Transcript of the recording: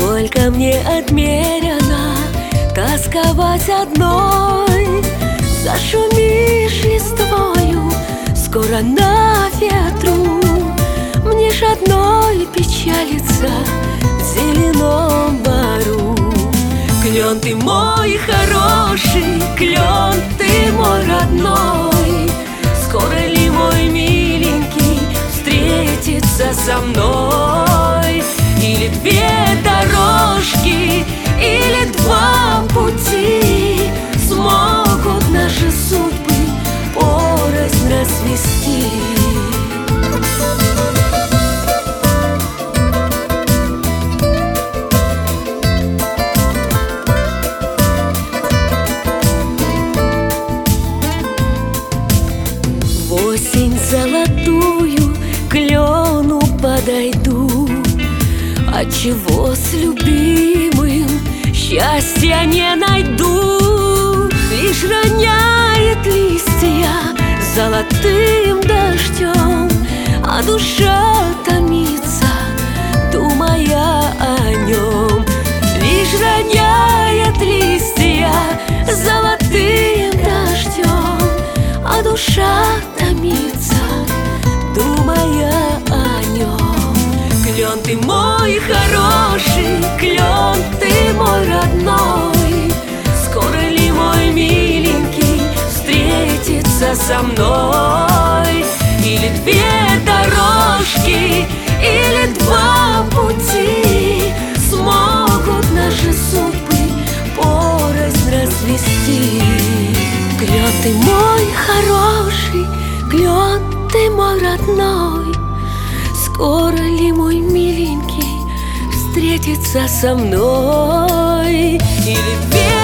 Сколько мне отмерено тосковать одной. Зашумишь листвою скоро на ветру, мне ж одной печалиться в зеленом бору. Клен ты мой хороший, клен ты мой родной, скоро ли мой миленький встретится со мной? Или две дорожки, или два пути смогут наши судьбы порознь развести. В осень золотую к клену подойду, отчего с любимым счастья не найду. Лишь роняет листья золотым дождем, а душа томится, думая о нем. Лишь роняет листья золотым дождем, а душа томится, думая о нем. Клен ты мой хороший, клен ты мой родной, скоро ли мой миленький встретится со мной? Или две дорожки, или два пути смогут наши судьбы порознь развести. Клен ты мой хороший, клен ты мой родной, скоро ли мой миленький встретится со мной? Или